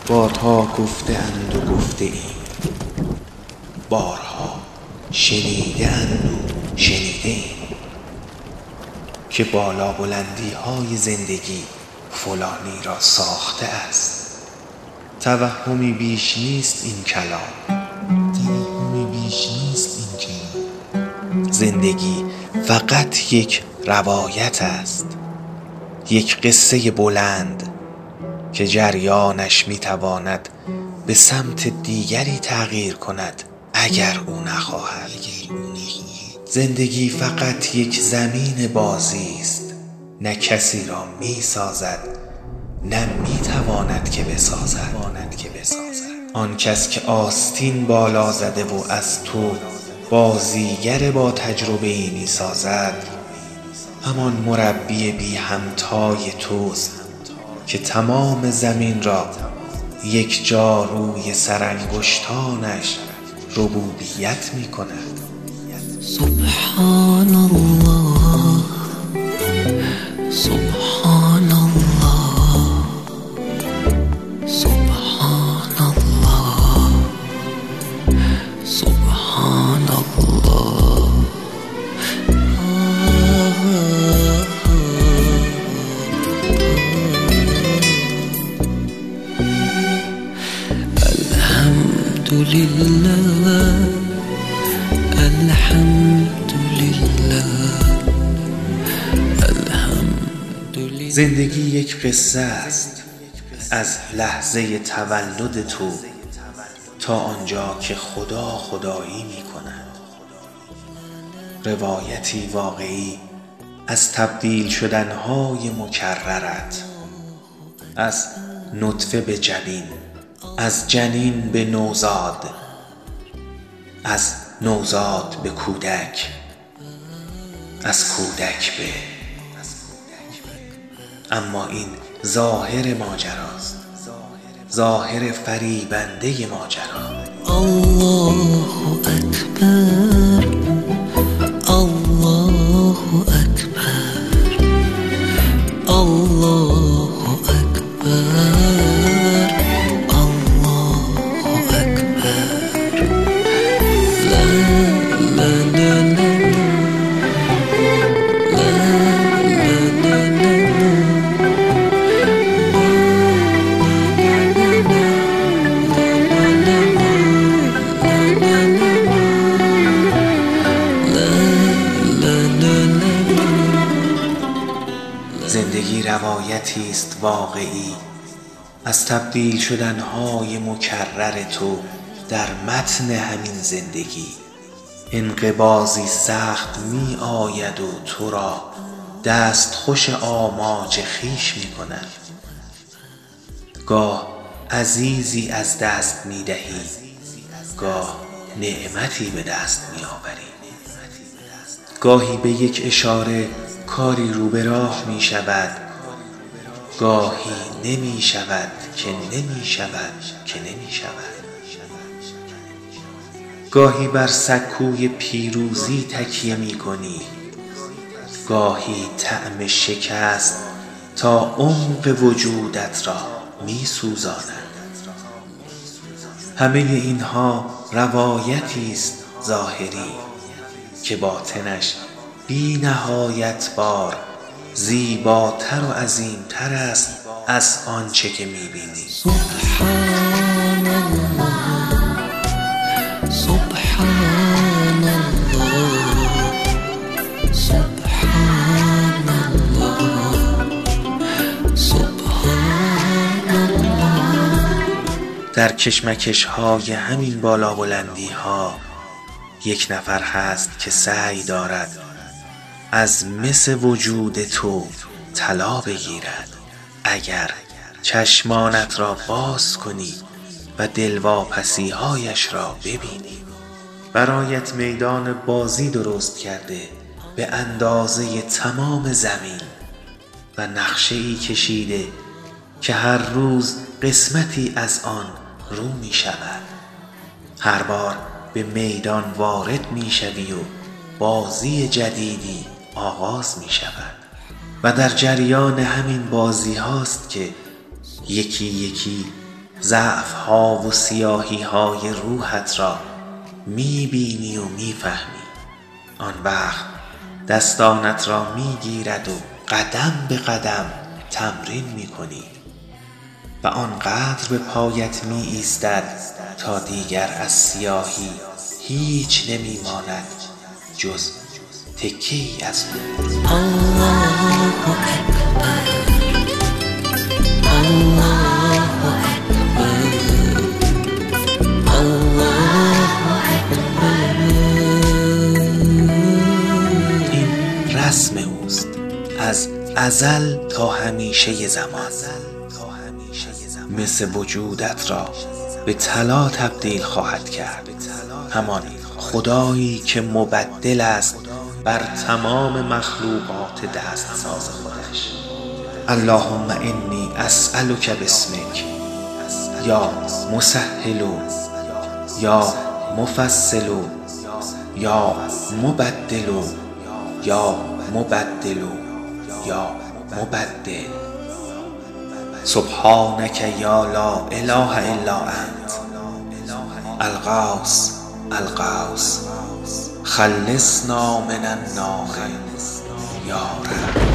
بادها گفته اند و گفته ایم، بارها شنیده اند و شنیده ایم که بالا بلندی های زندگی فلانی را ساخته است. توهمی بیش نیست این کلام، زندگی فقط یک روایت است، یک قصه بلند که جریانش میتواند به سمت دیگری تغییر کند اگر او نخواهد. زندگی فقط یک زمین بازی است، نه کسی را میسازد نه میتواند که بسازد. آن کس که آستین بالا زده و از تو بازیگر با تجربه‌ای میسازد، همان مربی بی همتای توست که تمام زمین را یک جا روی سرانگشتانش ربوبیت می کند. سبحان الله سبحان الله سبحان الله سبحان الله. الحمد لله الحمد لله الحمد لله. زندگی یک قصه است، از لحظه تولد تو تا آنجا که خدا خدایی می کند. روایتی واقعی از تبدیل شدنهای مکررت، از نطفه به جنین، از جنین به نوزاد، از نوزاد به کودک، از کودک به. اما این ظاهر ماجراست، ظاهر فریبنده ماجرا. الله اکبر الله اکبر الله اکبر زندگی روایتی است واقعی از تبدیل شدنهای مکرر تو در متن همین زندگی. انقباضی سخت می آید و تو را دست خوش آماج خویش می کند. گاه عزیزی از دست می دهی، گاه نعمتی به دست می آوری. گاهی به یک اشاره کاری رو به راه می شود، گاهی نمی شود که نمی شود که نمی شود. گاهی بر سکوی پیروزی تکیه می کنی، گاهی طعم شکست تا عمق وجودت را می سوزاند. همه اینها روایتی است ظاهری که باطنش بی نهایت بار زیباتر و عظیمتر است از آنچه که می‌بینی. سبحان الله سبحان الله سبحان الله سبحان الله. در کشمکش‌های همین بالا بلندی‌ها یک نفر هست که سعی دارد از مس وجود تو طلا بگیرد. اگر چشمانت را باز کنی و دلواپسی‌هایش را ببینی. برایت میدان بازی درست کرده به اندازه تمام زمین و نقشه‌ای کشیده که هر روز قسمتی از آن رو می شود. هر بار به میدان وارد می شوی و بازی جدیدی آغاز می شود و در جریان همین بازی هاست که یکی یکی ضعف ها و سیاهی های روحت را می بینی و می فهمی. آن وقت دستانت را می گیرد و قدم به قدم تمرین می کنی و آنقدر به پایت می ایستد تا دیگر از سیاهی هیچ نمی ماند جز تکه‌ای از نور. الله أكبر الله أكبر الله أكبر. این رسم اوست از ازل تا همیشه زمان. مثل وجودت را به طلا تبدیل خواهد کرد، همان خدایی که مبدل است بر تمام مخلوقات دستساز خودش. اللهم انی اسألک باسمک یا مسهل یا مفصل یا مبدل یا مبدل یا مبدل. سبحانک یا لا اله الا انت الغوث الغوث خلصنا من النار یا رب.